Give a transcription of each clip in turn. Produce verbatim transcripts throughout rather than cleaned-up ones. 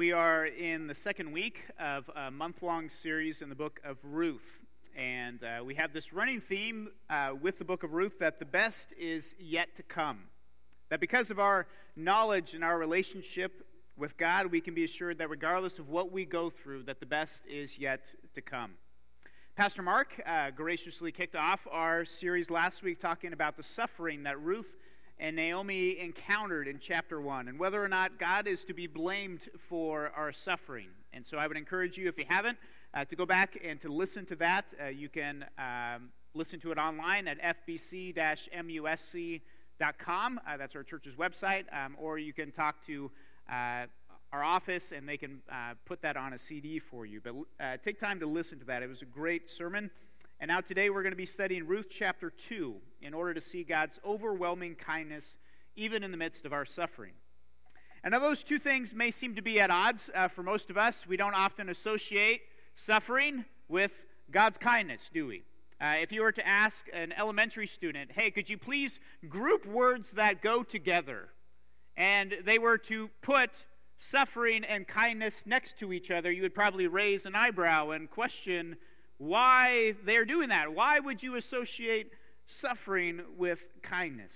We are in the second week of a month-long series in the book of Ruth. And uh, we have this running theme uh, with the book of Ruth that the best is yet to come. That because of our knowledge and our relationship with God, we can be assured that regardless of what we go through, that the best is yet to come. Pastor Mark uh, graciously kicked off our series last week talking about the suffering that Ruth and Naomi encountered in chapter one, and whether or not God is to be blamed for our suffering. And so I would encourage you, if you haven't, uh, to go back and to listen to that. Uh, you can um, listen to it online at f b c dash musc dot com. Uh, that's our church's website. Um, or you can talk to uh, our office, and they can uh, put that on a C D for you. But uh, take time to listen to that. It was a great sermon. And now today we're going to be studying Ruth chapter two in order to see God's overwhelming kindness even in the midst of our suffering. And now those two things may seem to be at odds uh, for most of us. We don't often associate suffering with God's kindness, do we? Uh, if you were to ask an elementary student, hey, could you please group words that go together? And they were to put suffering and kindness next to each other, you would probably raise an eyebrow and question why they're doing that. Why would you associate suffering with kindness?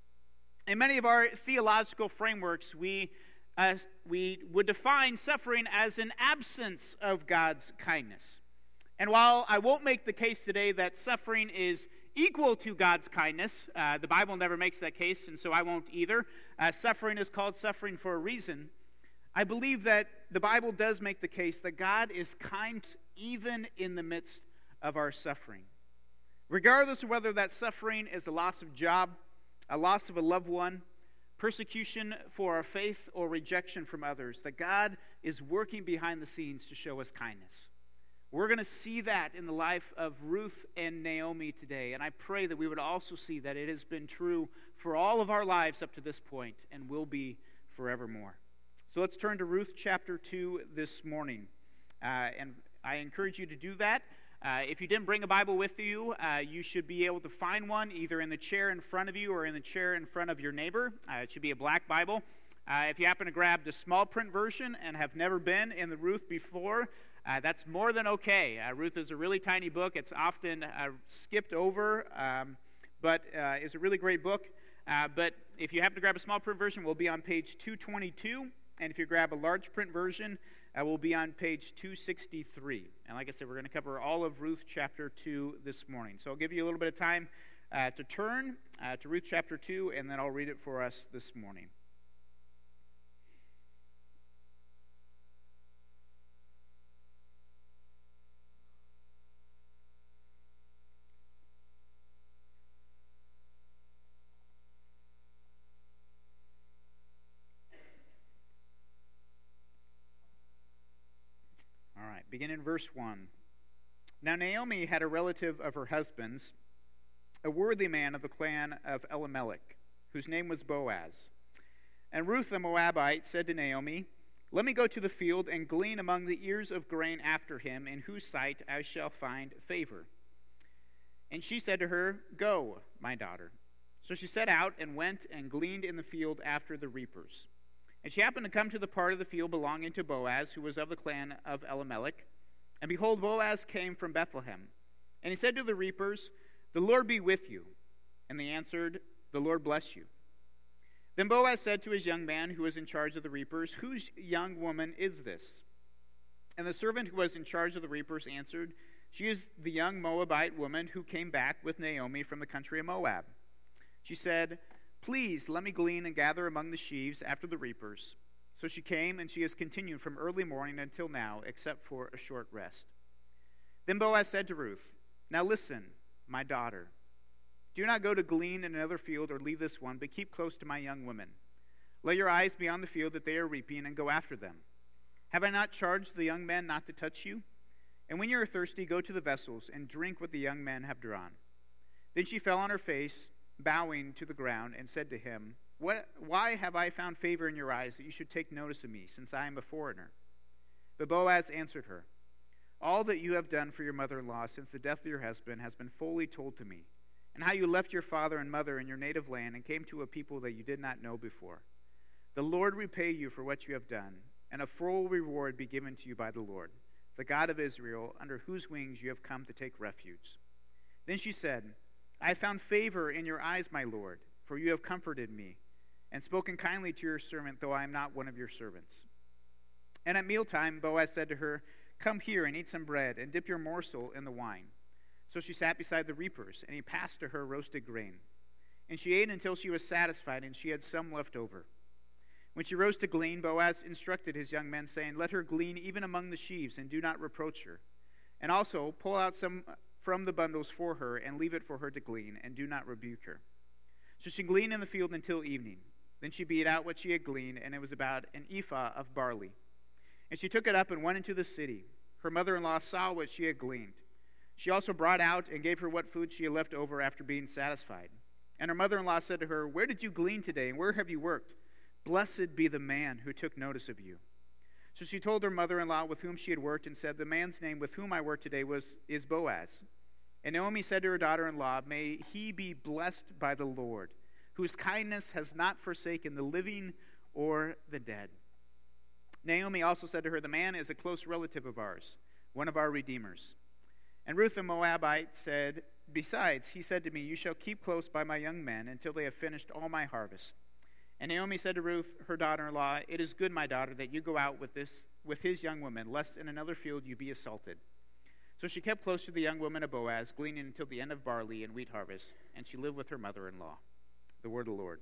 In many of our theological frameworks, we uh, we would define suffering as an absence of God's kindness. And while I won't make the case today that suffering is equal to God's kindness, uh, the Bible never makes that case, and so I won't either. Uh, suffering is called suffering for a reason. I believe that the Bible does make the case that God is kind even in the midst of our suffering. Regardless of whether that suffering is a loss of job, a loss of a loved one, persecution for our faith, or rejection from others, that God is working behind the scenes to show us kindness. We're going to see that in the life of Ruth and Naomi today, and I pray that we would also see that it has been true for all of our lives up to this point and will be forevermore. So let's turn to Ruth chapter two this morning. Uh, and I encourage you to do that. Uh, if you didn't bring a Bible with you, uh, you should be able to find one either in the chair in front of you or in the chair in front of your neighbor. Uh, it should be a black Bible. Uh, if you happen to grab the small print version and have never been in the Ruth before, uh, that's more than okay. Uh, Ruth is a really tiny book. It's often uh, skipped over, um, but uh, is a really great book. Uh, but if you happen to grab a small print version, we'll be on page two twenty-two. And if you grab a large print version, uh, we'll be on page two sixty-three. And like I said, we're going to cover all of Ruth chapter two this morning. So I'll give you a little bit of time uh, to turn uh, to Ruth chapter two, and then I'll read it for us this morning. Begin in verse one. Now Naomi had a relative of her husband's, a worthy man of the clan of Elimelech, whose name was Boaz. And Ruth the Moabite said to Naomi, "Let me go to the field and glean among the ears of grain after him, in whose sight I shall find favor." And she said to her, "Go, my daughter." So she set out and went and gleaned in the field after the reapers. And she happened to come to the part of the field belonging to Boaz, who was of the clan of Elimelech. And behold, Boaz came from Bethlehem. And he said to the reapers, "The Lord be with you." And they answered, "The Lord bless you." Then Boaz said to his young man who was in charge of the reapers, "Whose young woman is this?" And the servant who was in charge of the reapers answered, "She is the young Moabite woman who came back with Naomi from the country of Moab." She said, "Please let me glean and gather among the sheaves after the reapers." So she came, and she has continued from early morning until now, except for a short rest. Then Boaz said to Ruth, "Now listen, my daughter. Do not go to glean in another field or leave this one, but keep close to my young women. Let your eyes be on the field that they are reaping, and go after them. Have I not charged the young men not to touch you? And when you are thirsty, go to the vessels and drink what the young men have drawn." Then she fell on her face, bowing to the ground, and said to him, What, why have I found favor in your eyes that you should take notice of me, since I am a foreigner? But Boaz answered her, "All that you have done for your mother-in-law since the death of your husband has been fully told to me, and how you left your father and mother in your native land and came to a people that you did not know before. The Lord repay you for what you have done, and a full reward be given to you by the Lord, the God of Israel, under whose wings you have come to take refuge." Then she said, "I have found favor in your eyes, my Lord, for you have comforted me, and spoken kindly to your servant, though I am not one of your servants." And at mealtime Boaz said to her, "Come here and eat some bread, and dip your morsel in the wine." So she sat beside the reapers, and he passed to her roasted grain. And she ate until she was satisfied, and she had some left over. When she rose to glean, Boaz instructed his young men, saying, "Let her glean even among the sheaves, and do not reproach her. And also pull out some from the bundles for her, and leave it for her to glean, and do not rebuke her." So she gleaned in the field until evening. Then she beat out what she had gleaned, and it was about an ephah of barley. And she took it up and went into the city. Her mother-in-law saw what she had gleaned. She also brought out and gave her what food she had left over after being satisfied. And her mother-in-law said to her, "Where did you glean today, and where have you worked? Blessed be the man who took notice of you." So she told her mother-in-law with whom she had worked, and said, "The man's name with whom I worked today was is Boaz." And Naomi said to her daughter-in-law, "May he be blessed by the Lord, whose kindness has not forsaken the living or the dead." Naomi also said to her, "The man is a close relative of ours, one of our redeemers." And Ruth the Moabite said, "Besides, he said to me, 'You shall keep close by my young men until they have finished all my harvest.'" And Naomi said to Ruth, her daughter-in-law, "It is good, my daughter, that you go out with this with his young women, lest in another field you be assaulted." So she kept close to the young women of Boaz, gleaning until the end of barley and wheat harvest, and she lived with her mother-in-law. The word of the Lord.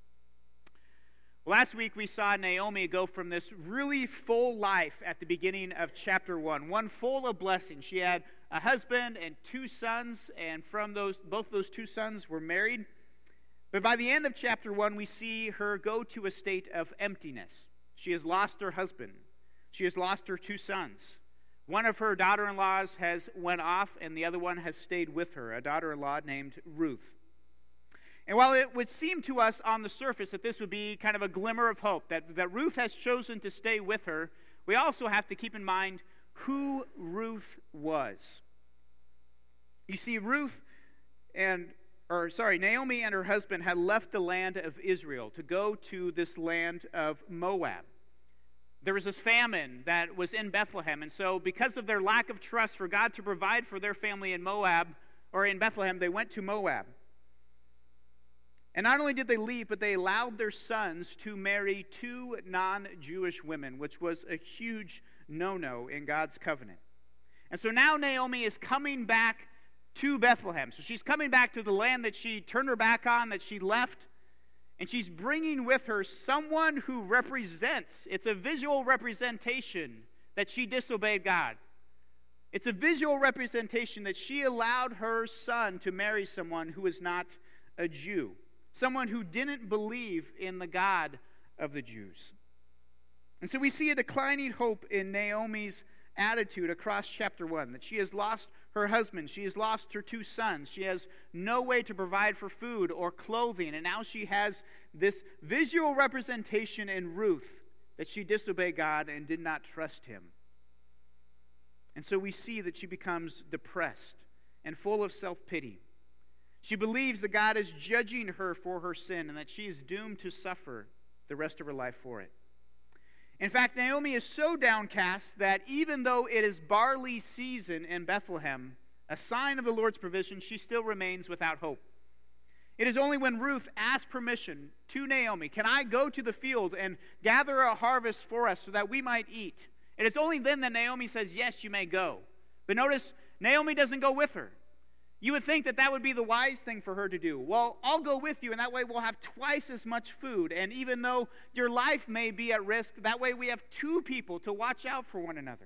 Last week we saw Naomi go from this really full life at the beginning of chapter one, one full of blessing. She had a husband and two sons, and from those, both those two sons were married. But by the end of chapter one, we see her go to a state of emptiness. She has lost her husband. She has lost her two sons. One of her daughter-in-laws has went off, and the other one has stayed with her, a daughter-in-law named Ruth. And while it would seem to us on the surface that this would be kind of a glimmer of hope, that, that Ruth has chosen to stay with her, we also have to keep in mind who Ruth was. You see, Ruth and, or sorry, Naomi and her husband had left the land of Israel to go to this land of Moab. There was this famine that was in Bethlehem, and so because of their lack of trust for God to provide for their family in Moab, or in Bethlehem, they went to Moab. And not only did they leave, but they allowed their sons to marry two non-Jewish women, which was a huge no-no in God's covenant. And so now Naomi is coming back to Bethlehem. So she's coming back to the land that she turned her back on, that she left, and she's bringing with her someone who represents, it's a visual representation that she disobeyed God. It's a visual representation that she allowed her son to marry someone who is not a Jew. Someone who didn't believe in the God of the Jews. And so we see a declining hope in Naomi's attitude across chapter one, that she has lost her husband, she has lost her two sons, she has no way to provide for food or clothing, and now she has this visual representation in Ruth that she disobeyed God and did not trust him. And so we see that she becomes depressed and full of self-pity. She believes that God is judging her for her sin and that she is doomed to suffer the rest of her life for it. In fact, Naomi is so downcast that even though it is barley season in Bethlehem, a sign of the Lord's provision, she still remains without hope. It is only when Ruth asks permission to Naomi, "Can I go to the field and gather a harvest for us so that we might eat?" It is only then that Naomi says, "Yes, you may go." But notice, Naomi doesn't go with her. You would think that that would be the wise thing for her to do. Well, I'll go with you, and that way we'll have twice as much food. And even though your life may be at risk, that way we have two people to watch out for one another.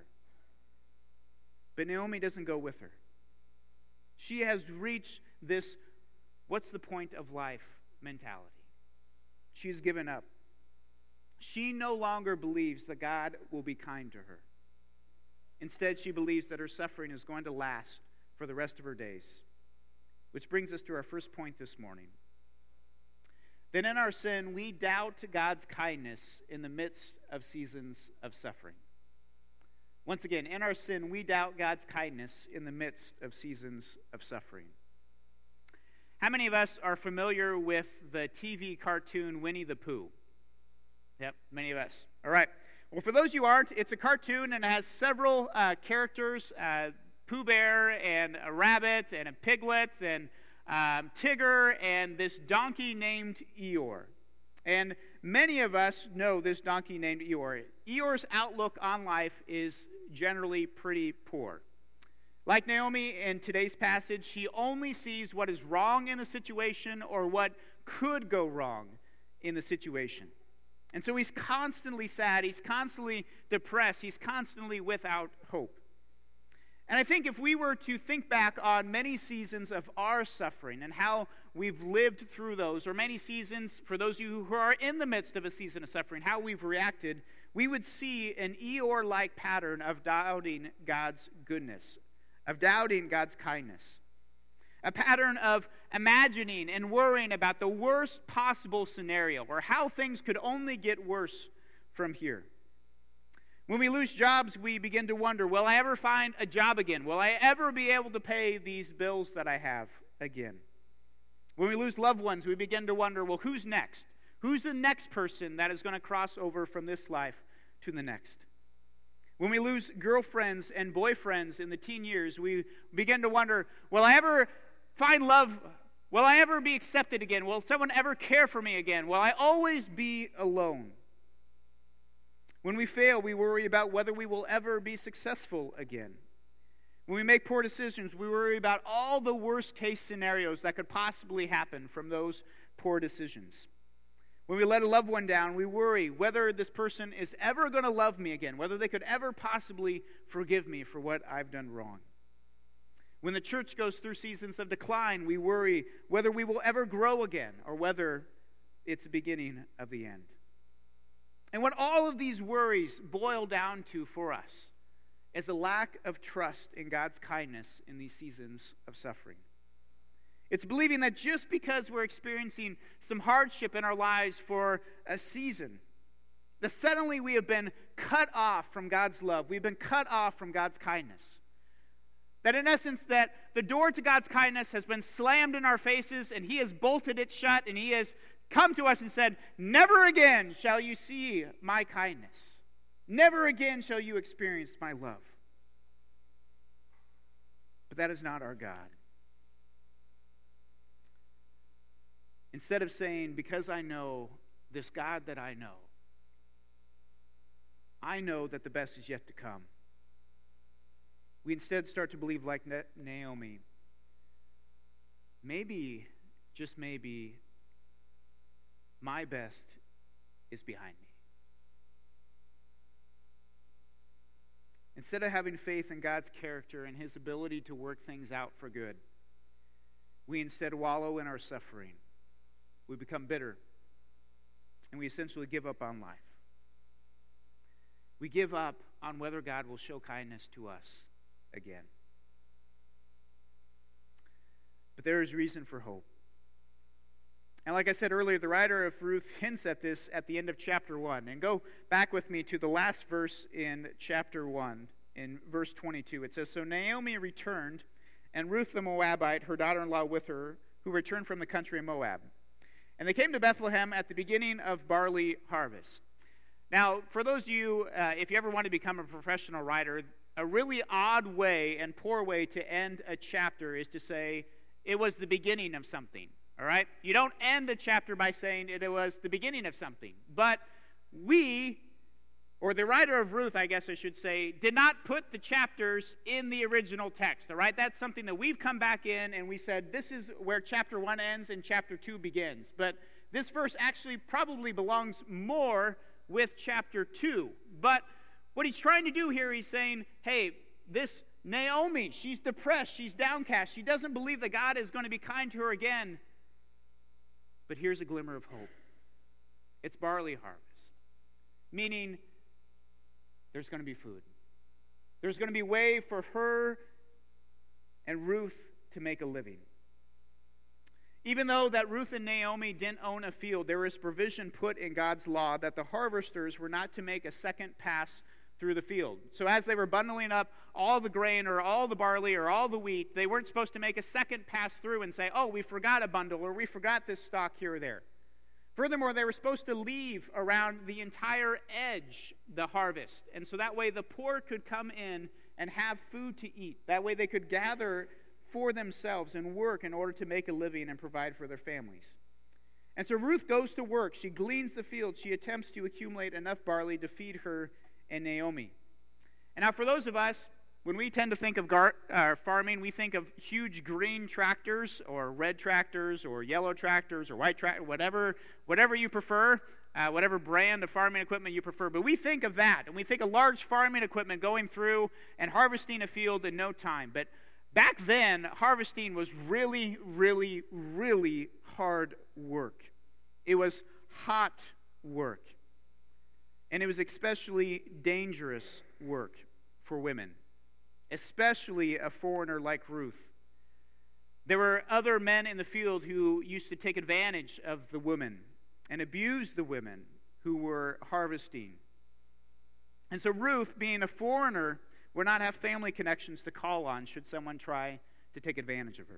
But Naomi doesn't go with her. She has reached this what's the point of life mentality. She's given up. She no longer believes that God will be kind to her. Instead, she believes that her suffering is going to last for the rest of her days. Which brings us to our first point this morning. Then in our sin, we doubt God's kindness in the midst of seasons of suffering. Once again, in our sin, we doubt God's kindness in the midst of seasons of suffering. How many of us are familiar with the T V cartoon Winnie the Pooh? Yep, many of us. All right. Well, for those of you who aren't, it's a cartoon and it has several uh, characters, uh, Pooh Bear and a rabbit and a piglet and um, Tigger and this donkey named Eeyore. And many of us know this donkey named Eeyore. Eeyore's outlook on life is generally pretty poor. Like Naomi in today's passage, he only sees what is wrong in the situation or what could go wrong in the situation. And so he's constantly sad, he's constantly depressed, he's constantly without hope. And I think if we were to think back on many seasons of our suffering and how we've lived through those, or many seasons, for those of you who are in the midst of a season of suffering, how we've reacted, we would see an Eeyore-like pattern of doubting God's goodness, of doubting God's kindness. A pattern of imagining and worrying about the worst possible scenario, or how things could only get worse from here. When we lose jobs, we begin to wonder, will I ever find a job again? Will I ever be able to pay these bills that I have again? When we lose loved ones, we begin to wonder, well, who's next? Who's the next person that is going to cross over from this life to the next? When we lose girlfriends and boyfriends in the teen years, we begin to wonder, will I ever find love? Will I ever be accepted again? Will someone ever care for me again? Will I always be alone? When we fail, we worry about whether we will ever be successful again. When we make poor decisions, we worry about all the worst-case scenarios that could possibly happen from those poor decisions. When we let a loved one down, we worry whether this person is ever going to love me again, whether they could ever possibly forgive me for what I've done wrong. When the church goes through seasons of decline, we worry whether we will ever grow again or whether it's the beginning of the end. And what all of these worries boil down to for us is a lack of trust in God's kindness in these seasons of suffering. It's believing that just because we're experiencing some hardship in our lives for a season, that suddenly we have been cut off from God's love. We've been cut off from God's kindness. That in essence, that the door to God's kindness has been slammed in our faces and He has bolted it shut and He has come to us and said, never again shall you see my kindness. Never again shall you experience my love. But that is not our God. Instead of saying, because I know this God that I know, I know that the best is yet to come, we instead start to believe like Naomi, maybe, just maybe, my best is behind me. Instead of having faith in God's character and His ability to work things out for good, we instead wallow in our suffering. We become bitter, and we essentially give up on life. We give up on whether God will show kindness to us again. But there is reason for hope. And like I said earlier, the writer of Ruth hints at this at the end of chapter one. And go back with me to the last verse in chapter one, in verse twenty-two. It says, so Naomi returned, and Ruth the Moabite, her daughter-in-law with her, who returned from the country of Moab. And they came to Bethlehem at the beginning of barley harvest. Now, for those of you, uh, if you ever want to become a professional writer, a really odd way and poor way to end a chapter is to say, it was the beginning of something. All right? You don't end a chapter by saying it was the beginning of something. But we, or the writer of Ruth, I guess I should say, did not put the chapters in the original text. All right? That's something that we've come back in and we said, this is where chapter one ends and chapter two begins. But this verse actually probably belongs more with chapter two. But what he's trying to do here, he's saying, hey, this Naomi, she's depressed, she's downcast, she doesn't believe that God is going to be kind to her again. But here's a glimmer of hope. It's barley harvest, meaning there's going to be food. There's going to be a way for her and Ruth to make a living. Even though that Ruth and Naomi didn't own a field, there was provision put in God's law that the harvesters were not to make a second pass through the field. So as they were bundling up all the grain or all the barley or all the wheat, they weren't supposed to make a second pass through and say, oh, we forgot a bundle or we forgot this stock here or there. Furthermore, they were supposed to leave around the entire edge the harvest. And so that way the poor could come in and have food to eat. That way they could gather for themselves and work in order to make a living and provide for their families. And so Ruth goes to work. She gleans the field. She attempts to accumulate enough barley to feed her and Naomi. And now for those of us, when we tend to think of gar- uh, farming, we think of huge green tractors or red tractors or yellow tractors or white tractors, whatever, whatever you prefer, uh, whatever brand of farming equipment you prefer. But we think of that, and we think of large farming equipment going through and harvesting a field in no time. But back then, harvesting was really, really, really hard work. It was hot work. And it was especially dangerous work for women, especially a foreigner like Ruth. There were other men in the field who used to take advantage of the women and abuse the women who were harvesting. And so Ruth, being a foreigner, would not have family connections to call on should someone try to take advantage of her.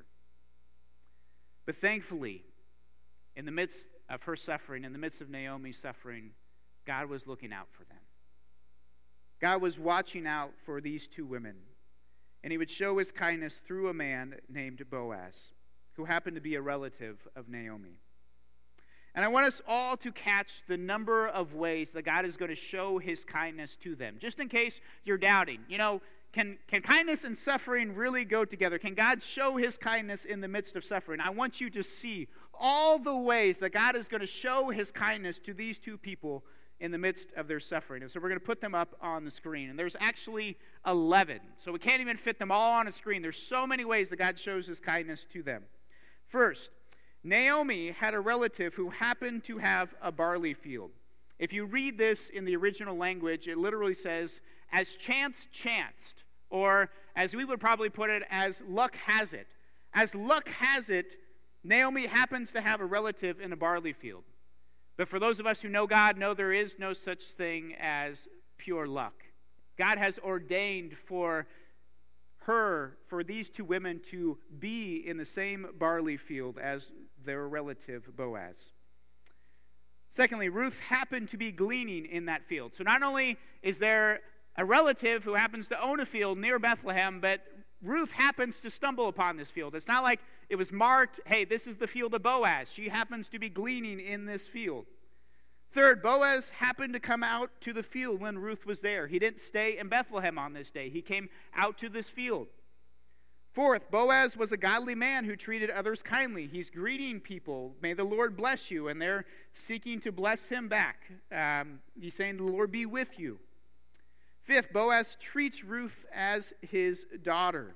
But thankfully, in the midst of her suffering, in the midst of Naomi's suffering, God was looking out for them. God was watching out for these two women. And he would show his kindness through a man named Boaz, who happened to be a relative of Naomi. And I want us all to catch the number of ways that God is going to show his kindness to them. Just in case you're doubting, you know, can, can kindness and suffering really go together? Can God show his kindness in the midst of suffering? I want you to see all the ways that God is going to show his kindness to these two people in the midst of their suffering. And so we're going to put them up on the screen. And there's actually eleven. So we can't even fit them all on a screen. There's so many ways that God shows his kindness to them. First, Naomi had a relative who happened to have a barley field. If you read this in the original language, it literally says, as chance chanced, or as we would probably put it, as luck has it. As luck has it, Naomi happens to have a relative in a barley field. But for those of us who know God, know there is no such thing as pure luck. God has ordained for her, for these two women to be in the same barley field as their relative Boaz. Secondly, Ruth happened to be gleaning in that field. So not only is there a relative who happens to own a field near Bethlehem, but Ruth happens to stumble upon this field. It's not like it was marked, hey, this is the field of Boaz. She happens to be gleaning in this field. Third, Boaz happened to come out to the field when Ruth was there. He didn't stay in Bethlehem on this day. He came out to this field. Fourth, Boaz was a godly man who treated others kindly. He's greeting people, may the Lord bless you, and they're seeking to bless him back. Um, he's saying, the Lord be with you. Fifth, Boaz treats Ruth as his daughter,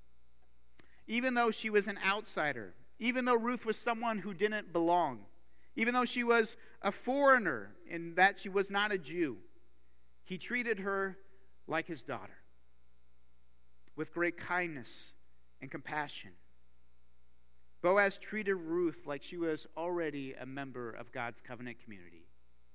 even though she was an outsider, even though Ruth was someone who didn't belong, even though she was a foreigner in that she was not a Jew. He treated her like his daughter, with great kindness and compassion. Boaz treated Ruth like she was already a member of God's covenant community.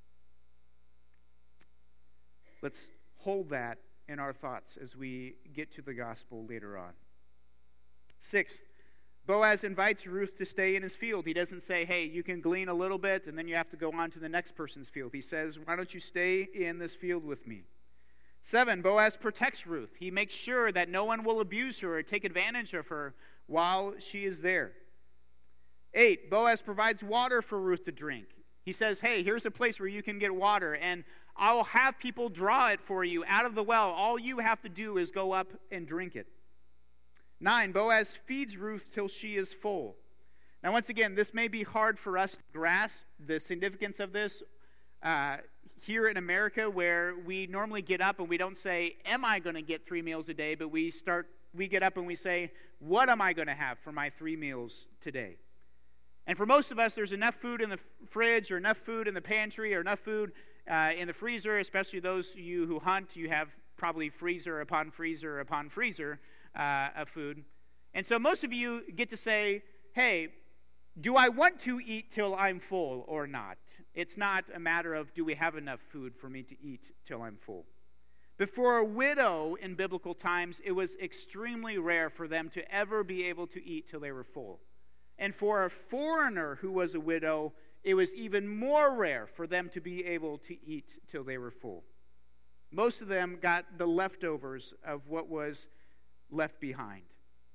Let's hold that in our thoughts as we get to the gospel later on. Sixth, Boaz invites Ruth to stay in his field. He doesn't say, hey, you can glean a little bit and then you have to go on to the next person's field. He says, why don't you stay in this field with me? Seven, Boaz protects Ruth. He makes sure that no one will abuse her or take advantage of her while she is there. Eight, Boaz provides water for Ruth to drink. He says, hey, here's a place where you can get water, and I will have people draw it for you out of the well. All you have to do is go up and drink it. Nine, Boaz feeds Ruth till she is full. Now, once again, this may be hard for us to grasp the significance of this uh, here in America, where we normally get up and we don't say, am I going to get three meals a day? But we start, we get up and we say, what am I going to have for my three meals today? And for most of us, there's enough food in the fridge or enough food in the pantry or enough food uh, in the freezer, especially those of you who hunt. You have probably freezer upon freezer upon freezer uh, of food. And so most of you get to say, hey, do I want to eat till I'm full or not? It's not a matter of do we have enough food for me to eat till I'm full. But for a widow in biblical times, it was extremely rare for them to ever be able to eat till they were full. And for a foreigner who was a widow, it was even more rare for them to be able to eat till they were full. Most of them got the leftovers of what was left behind.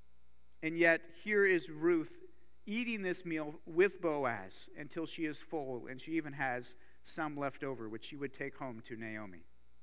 And yet, here is Ruth eating this meal with Boaz until she is full, and she even has some left over, which she would take home to Naomi.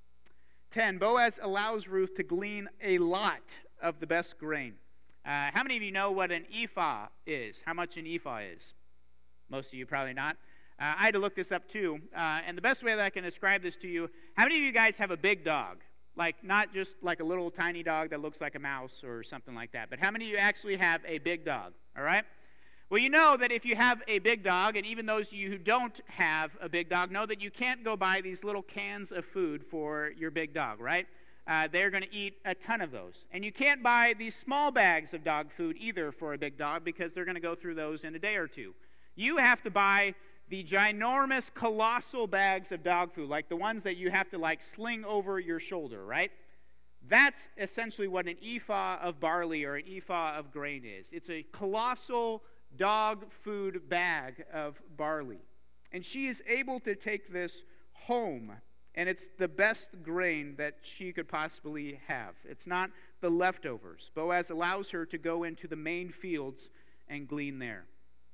ten. Boaz allows Ruth to glean a lot of the best grain. Uh, how many of you know what an ephah is? How much an ephah is? Most of you probably not. Uh, I had to look this up too. Uh, and the best way that I can describe this to you, how many of you guys have a big dog? Like, not just like a little tiny dog that looks like a mouse or something like that, but how many of you actually have a big dog? All right? Well, you know that if you have a big dog, and even those of you who don't have a big dog know that you can't go buy these little cans of food for your big dog, right? Uh, they're going to eat a ton of those. And you can't buy these small bags of dog food either for a big dog because they're going to go through those in a day or two. You have to buy the ginormous, colossal bags of dog food, like the ones that you have to like sling over your shoulder, right? That's essentially what an ephah of barley or an ephah of grain is. It's a colossal dog food bag of barley. And she is able to take this home, and it's the best grain that she could possibly have. It's not the leftovers. Boaz allows her to go into the main fields and glean there.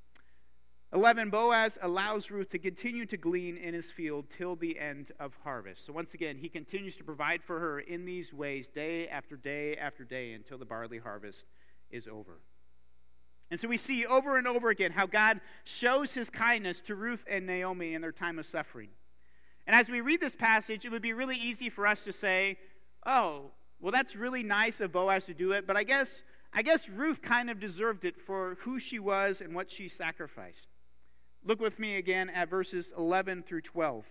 eleven. Boaz allows Ruth to continue to glean in his field till the end of harvest. So once again, he continues to provide for her in these ways day after day after day until the barley harvest is over. And so we see over and over again how God shows his kindness to Ruth and Naomi in their time of suffering. And as we read this passage, it would be really easy for us to say, oh, well, that's really nice of Boaz to do it, but I guess, I guess Ruth kind of deserved it for who she was and what she sacrificed. Look with me again at verses eleven through twelve.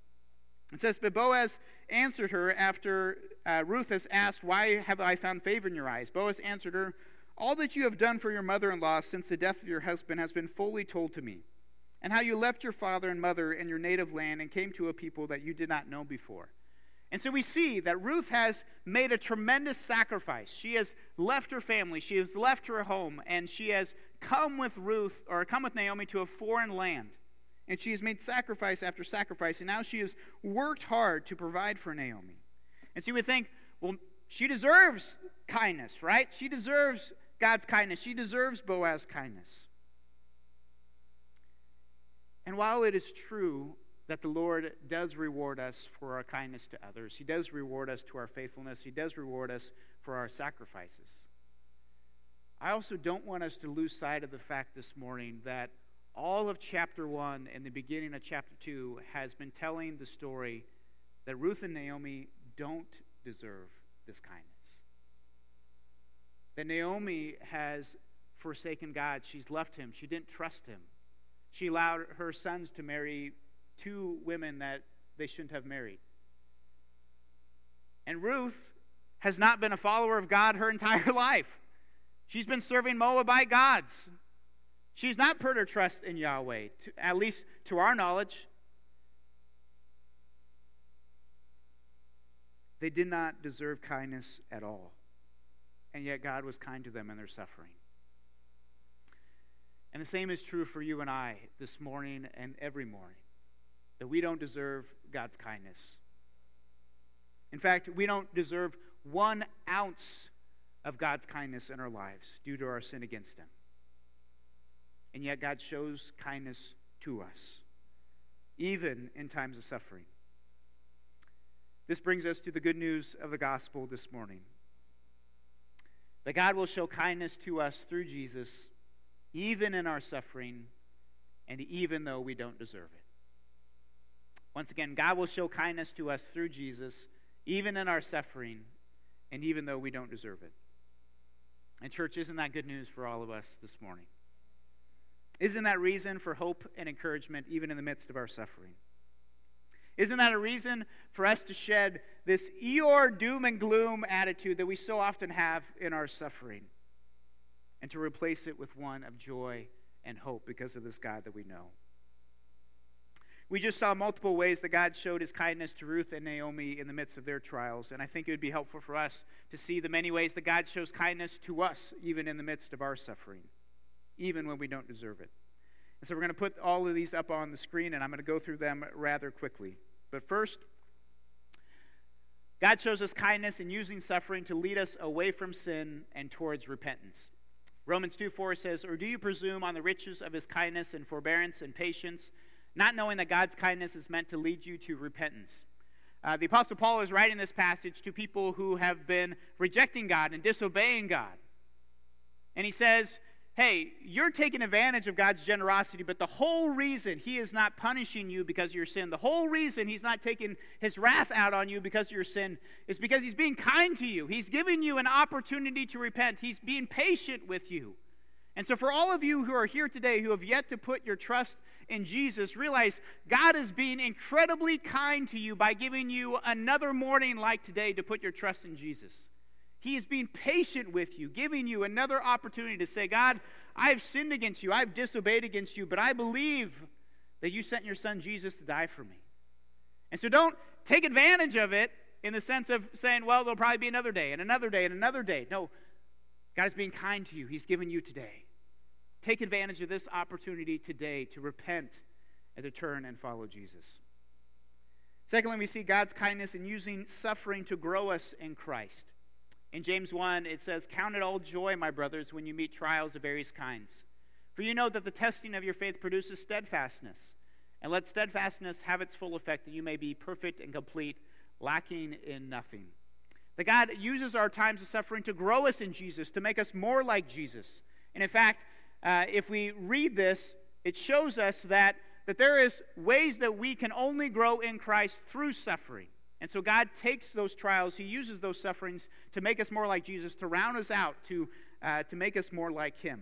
It says, but Boaz answered her after uh, Ruth has asked, why have I found favor in your eyes? Boaz answered her, all that you have done for your mother-in-law since the death of your husband has been fully told to me, and how you left your father and mother and your native land and came to a people that you did not know before. And so we see that Ruth has made a tremendous sacrifice. She has left her family, she has left her home, and she has come with Ruth, or come with Naomi to a foreign land. And she has made sacrifice after sacrifice, and now she has worked hard to provide for Naomi. And so you would think, well, she deserves kindness, right? She deserves God's kindness. She deserves Boaz's kindness. And while it is true that the Lord does reward us for our kindness to others, he does reward us to our faithfulness, he does reward us for our sacrifices, I also don't want us to lose sight of the fact this morning that all of chapter one and the beginning of chapter two has been telling the story that Ruth and Naomi don't deserve this kindness. That Naomi has forsaken God. She's left him. She didn't trust him. She allowed her sons to marry two women that they shouldn't have married. And Ruth has not been a follower of God her entire life. She's been serving Moabite gods. She's not put her trust in Yahweh, to, at least to our knowledge. They did not deserve kindness at all. And yet God was kind to them in their suffering. And the same is true for you and I this morning and every morning. That we don't deserve God's kindness. In fact, we don't deserve one ounce of God's kindness in our lives due to our sin against him. And yet God shows kindness to us, even in times of suffering. This brings us to the good news of the gospel this morning. That God will show kindness to us through Jesus, even in our suffering, and even though we don't deserve it. Once again, God will show kindness to us through Jesus, even in our suffering, and even though we don't deserve it. And church, isn't that good news for all of us this morning? Isn't that reason for hope and encouragement even in the midst of our suffering? Isn't that a reason for us to shed this Eeyore doom and gloom attitude that we so often have in our suffering and to replace it with one of joy and hope because of this God that we know? We just saw multiple ways that God showed his kindness to Ruth and Naomi in the midst of their trials, and I think it would be helpful for us to see the many ways that God shows kindness to us even in the midst of our suffering, even when we don't deserve it. So we're going to put all of these up on the screen, and I'm going to go through them rather quickly. But first, God shows us kindness in using suffering to lead us away from sin and towards repentance. Romans two four says, "Or do you presume on the riches of his kindness and forbearance and patience, not knowing that God's kindness is meant to lead you to repentance?" Uh, the Apostle Paul is writing this passage to people who have been rejecting God and disobeying God. And he says, hey, you're taking advantage of God's generosity, but the whole reason he is not punishing you because of your sin, the whole reason he's not taking his wrath out on you because of your sin, is because he's being kind to you. He's giving you an opportunity to repent. He's being patient with you. And so for all of you who are here today who have yet to put your trust in Jesus, realize God is being incredibly kind to you by giving you another morning like today to put your trust in Jesus. He is being patient with you, giving you another opportunity to say, God, I've sinned against you, I've disobeyed against you, but I believe that you sent your son Jesus to die for me. And so don't take advantage of it in the sense of saying, well, there'll probably be another day, and another day, and another day. No, God is being kind to you. He's given you today. Take advantage of this opportunity today to repent and to turn and follow Jesus. Secondly, we see God's kindness in using suffering to grow us in Christ. In James one, it says, "Count it all joy, my brothers, when you meet trials of various kinds. For you know that the testing of your faith produces steadfastness. And let steadfastness have its full effect, that you may be perfect and complete, lacking in nothing." That God uses our times of suffering to grow us in Jesus, to make us more like Jesus. And in fact, uh, if we read this, it shows us that, that there is ways that we can only grow in Christ through suffering. And so God takes those trials, he uses those sufferings to make us more like Jesus, to round us out, to, uh, to make us more like him.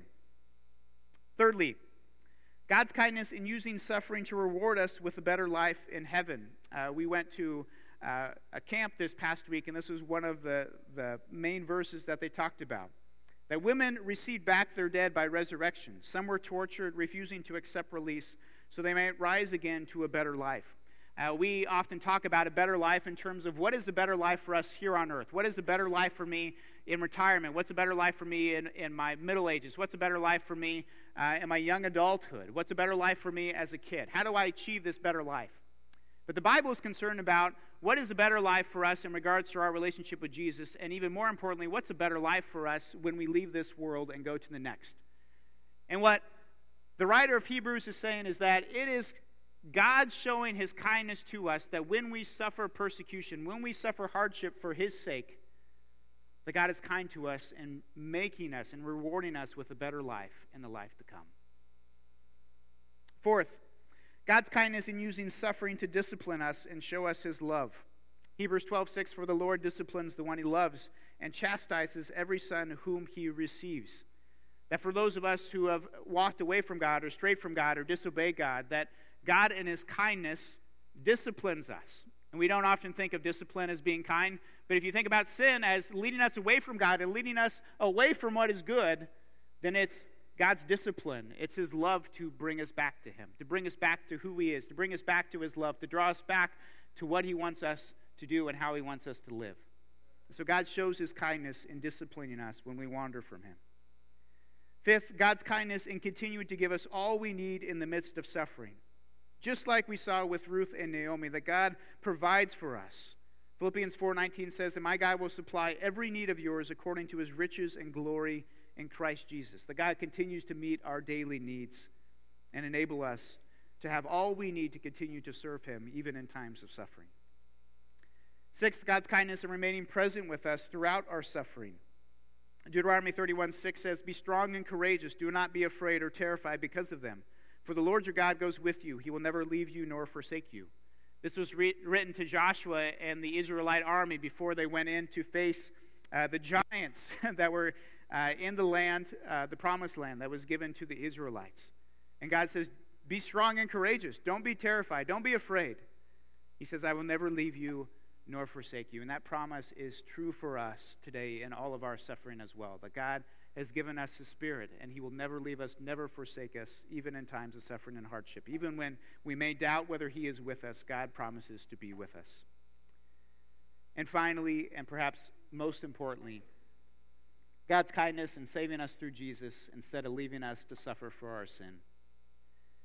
Thirdly, God's kindness in using suffering to reward us with a better life in heaven. Uh, we went to uh, a camp this past week, and this was one of the, the main verses that they talked about. That women received back their dead by resurrection. Some were tortured, refusing to accept release, so they might rise again to a better life. Uh, we often talk about a better life in terms of what is the better life for us here on earth? What is the better life for me in retirement? What's a better life for me in, in my middle ages? What's a better life for me uh, in my young adulthood? What's a better life for me as a kid? How do I achieve this better life? But the Bible is concerned about what is a better life for us in regards to our relationship with Jesus, and even more importantly, what's a better life for us when we leave this world and go to the next? And what the writer of Hebrews is saying is that it is God showing his kindness to us, that when we suffer persecution, when we suffer hardship for his sake, that God is kind to us and making us and rewarding us with a better life in the life to come. Fourth, God's kindness in using suffering to discipline us and show us his love. Hebrews twelve six, "For the Lord disciplines the one he loves and chastises every son whom he receives." That for those of us who have walked away from God or strayed from God or disobeyed God, that God in his kindness disciplines us. And we don't often think of discipline as being kind, but if you think about sin as leading us away from God and leading us away from what is good, then it's God's discipline. It's his love to bring us back to him, to bring us back to who he is, to bring us back to his love, to draw us back to what he wants us to do and how he wants us to live. So God shows his kindness in disciplining us when we wander from him. Fifth, God's kindness in continuing to give us all we need in the midst of suffering. Just like we saw with Ruth and Naomi, that God provides for us. Philippians four nineteen says, "And my God will supply every need of yours according to his riches and glory in Christ Jesus." That God continues to meet our daily needs and enable us to have all we need to continue to serve him, even in times of suffering. Sixth, God's kindness in remaining present with us throughout our suffering. Deuteronomy thirty-one six says, "Be strong and courageous. Do not be afraid or terrified because of them. For the Lord your God goes with you. He will never leave you nor forsake you." This was re- written to Joshua and the Israelite army before they went in to face uh, the giants that were uh, in the land, uh, the promised land that was given to the Israelites. And God says, be strong and courageous. Don't be terrified. Don't be afraid. He says, "I will never leave you nor forsake you." And that promise is true for us today in all of our suffering as well. That God has given us his Spirit, and he will never leave us, never forsake us, even in times of suffering and hardship. Even when we may doubt whether he is with us, God promises to be with us. And finally, and perhaps most importantly, God's kindness in saving us through Jesus instead of leaving us to suffer for our sin.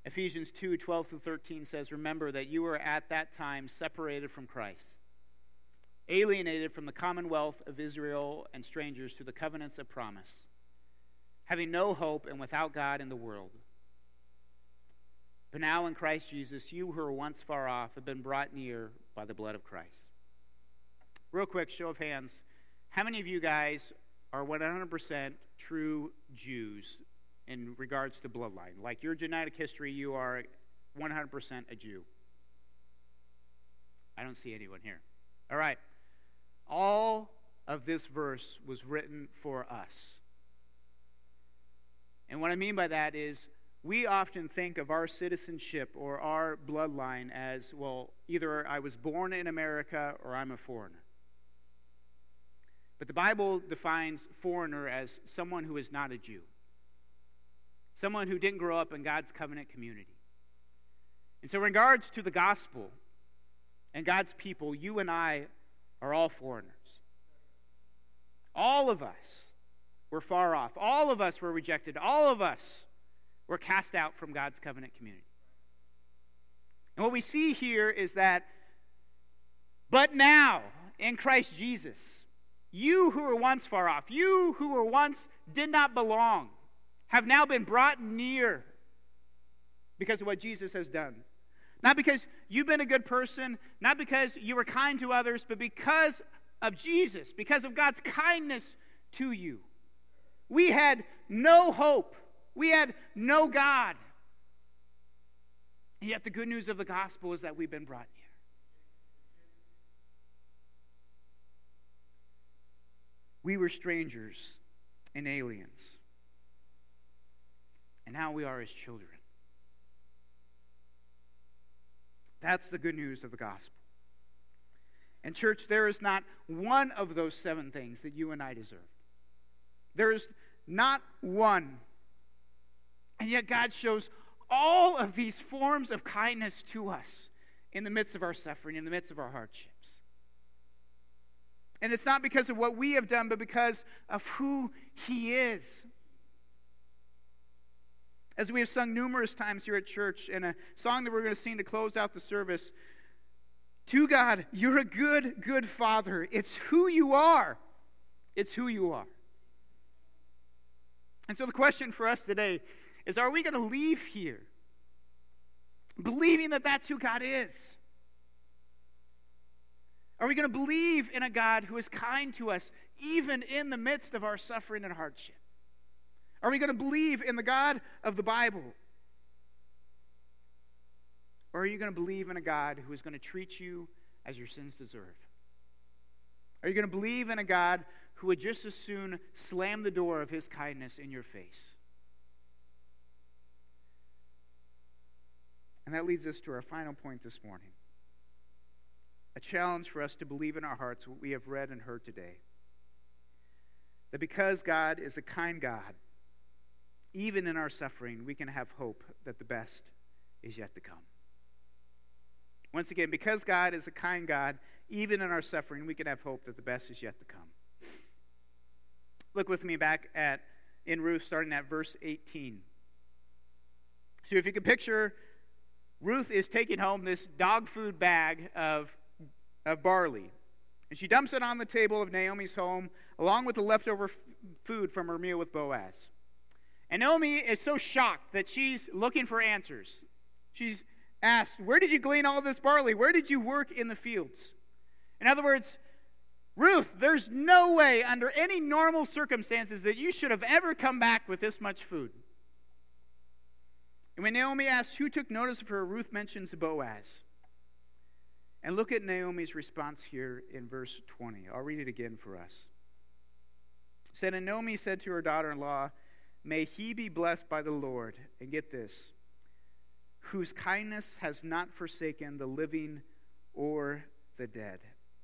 Ephesians two, twelve through thirteen says, remember that you were at that time separated from Christ, alienated from the commonwealth of Israel and strangers to the covenants of promise, having no hope and without God in the world. But now in Christ Jesus, you who were once far off have been brought near by the blood of Christ. Real quick, show of hands. How many of you guys are one hundred percent true Jews in regards to bloodline? Like your genetic history, you are one hundred percent a Jew. I don't see anyone here. All right. All of this verse was written for us. And what I mean by that is we often think of our citizenship or our bloodline as, well, either I was born in America or I'm a foreigner. But the Bible defines foreigner as someone who is not a Jew. Someone who didn't grow up in God's covenant community. And so in regards to the gospel and God's people, you and I are all foreigners. All of us were far off. All of us were rejected. All of us were cast out from God's covenant community. And what we see here is that, but now, in Christ Jesus, you who were once far off, you who were once did not belong, have now been brought near because of what Jesus has done. Not because you've been a good person, not because you were kind to others, but because of Jesus, because of God's kindness to you. We had no hope. We had no God. And yet the good news of the gospel is that we've been brought near. We were strangers and aliens. And now we are his children. That's the good news of the gospel. And church, there is not one of those seven things that you and I deserve. There is not one. And yet God shows all of these forms of kindness to us in the midst of our suffering, in the midst of our hardships. And it's not because of what we have done, but because of who he is. As we have sung numerous times here at church, in a song that we're going to sing to close out the service, to God, you're a good, good Father. It's who you are. It's who you are. And so the question for us today is, are we going to leave here believing that that's who God is? Are we going to believe in a God who is kind to us even in the midst of our suffering and hardship? Are we going to believe in the God of the Bible? Or are you going to believe in a God who is going to treat you as your sins deserve? Are you going to believe in a God who would just as soon slam the door of his kindness in your face? And that leads us to our final point this morning. A challenge for us to believe in our hearts what we have read and heard today. That because God is a kind God, even in our suffering, we can have hope that the best is yet to come. Once again, because God is a kind God, even in our suffering, we can have hope that the best is yet to come. Look with me back at in Ruth, starting at verse eighteen. So if you can picture, Ruth is taking home this dog food bag of, of barley. And she dumps it on the table of Naomi's home, along with the leftover f- food from her meal with Boaz. And Naomi is so shocked that she's looking for answers. She's asked, where did you glean all this barley? Where did you work in the fields? In other words, Ruth, there's no way under any normal circumstances that you should have ever come back with this much food. And when Naomi asks who took notice of her, Ruth mentions Boaz. And look at Naomi's response here in verse twenty. I'll read it again for us. It said, and Naomi said to her daughter-in-law, may he be blessed by the Lord. And get this, whose kindness has not forsaken the living or the dead.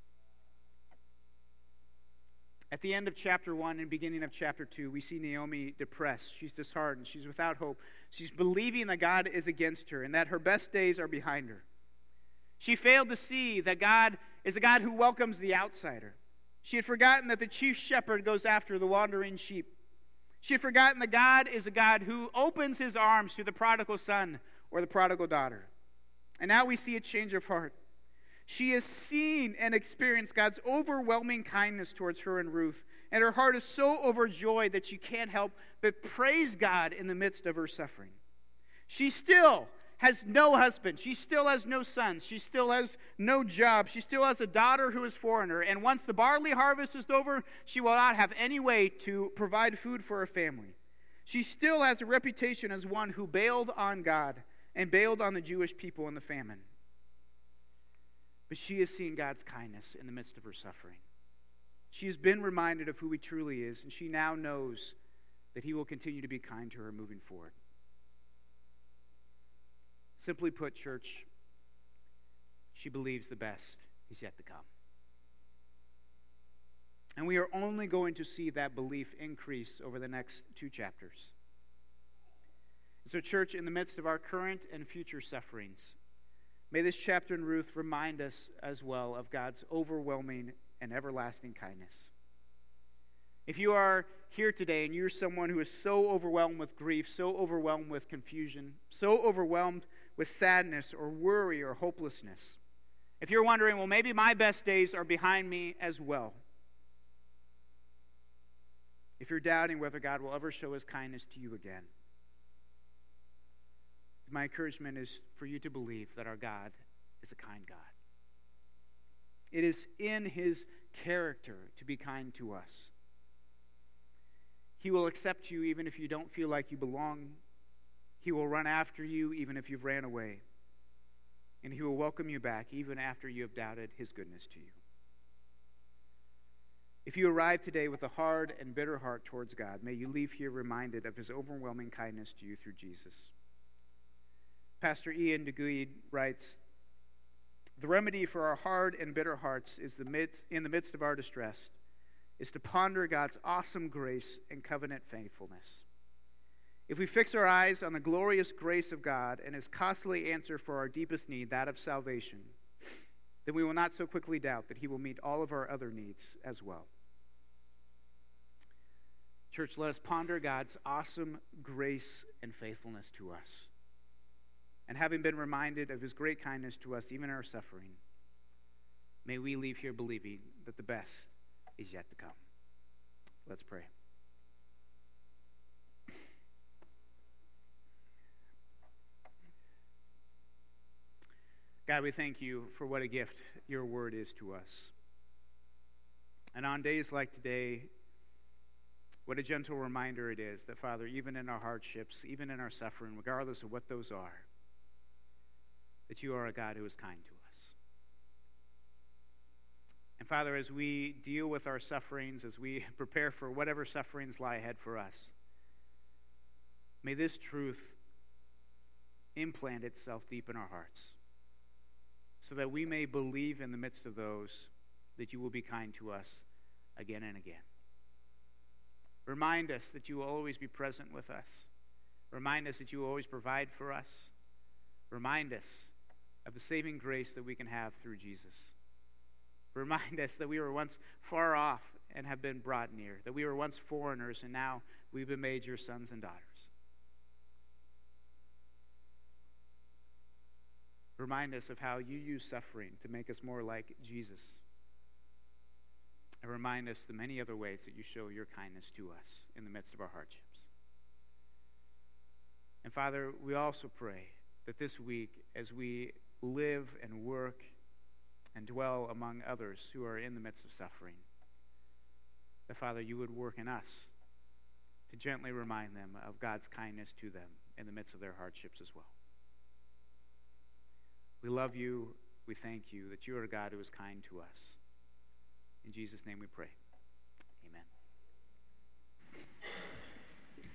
At the end of chapter one and beginning of chapter two, we see Naomi depressed. She's disheartened. She's without hope. She's believing that God is against her and that her best days are behind her. She failed to see that God is a God who welcomes the outsider. She had forgotten that the chief shepherd goes after the wandering sheep. She had forgotten that God is a God who opens his arms to the prodigal son or the prodigal daughter. And now we see a change of heart. She has seen and experienced God's overwhelming kindness towards her and Ruth, and her heart is so overjoyed that she can't help but praise God in the midst of her suffering. She still has no husband. She still has no sons. She still has no job. She still has a daughter who is foreigner. And once the barley harvest is over, she will not have any way to provide food for her family. She still has a reputation as one who bailed on God and bailed on the Jewish people in the famine. But she has seen God's kindness in the midst of her suffering. She has been reminded of who He truly is, and she now knows that He will continue to be kind to her moving forward. Simply put, church, she believes the best is yet to come. And we are only going to see that belief increase over the next two chapters. So, church, in the midst of our current and future sufferings, may this chapter in Ruth remind us as well of God's overwhelming and everlasting kindness. If you are here today and you're someone who is so overwhelmed with grief, so overwhelmed with confusion, so overwhelmed with sadness or worry or hopelessness, if you're wondering, well, maybe my best days are behind me as well, if you're doubting whether God will ever show His kindness to you again, my encouragement is for you to believe that our God is a kind God. It is in His character to be kind to us. He will accept you even if you don't feel like you belong. He will run after you even if you've ran away. And He will welcome you back even after you have doubted His goodness to you. If you arrive today with a hard and bitter heart towards God, may you leave here reminded of His overwhelming kindness to you through Jesus. Pastor Ian DeGuy writes, "The remedy for our hard and bitter hearts is the midst, in the midst of our distress, is to ponder God's awesome grace and covenant faithfulness. If we fix our eyes on the glorious grace of God and His costly answer for our deepest need, that of salvation, then we will not so quickly doubt that He will meet all of our other needs as well." Church, let us ponder God's awesome grace and faithfulness to us. And having been reminded of His great kindness to us, even in our suffering, may we leave here believing that the best is yet to come. Let's pray. God, we thank You for what a gift Your word is to us. And on days like today, what a gentle reminder it is that, Father, even in our hardships, even in our suffering, regardless of what those are, that You are a God who is kind to us. And Father, as we deal with our sufferings, as we prepare for whatever sufferings lie ahead for us, may this truth implant itself deep in our hearts, so that we may believe in the midst of those that You will be kind to us again and again. Remind us that You will always be present with us. Remind us that You will always provide for us. Remind us of the saving grace that we can have through Jesus. Remind us that we were once far off and have been brought near, that we were once foreigners and now we've been made Your sons and daughters. Remind us of how You use suffering to make us more like Jesus. And remind us the many other ways that You show Your kindness to us in the midst of our hardships. And Father, we also pray that this week, as we live and work and dwell among others who are in the midst of suffering, that, Father, You would work in us to gently remind them of God's kindness to them in the midst of their hardships as well. We love You. We thank You that You are a God who is kind to us. In Jesus' name we pray. Amen.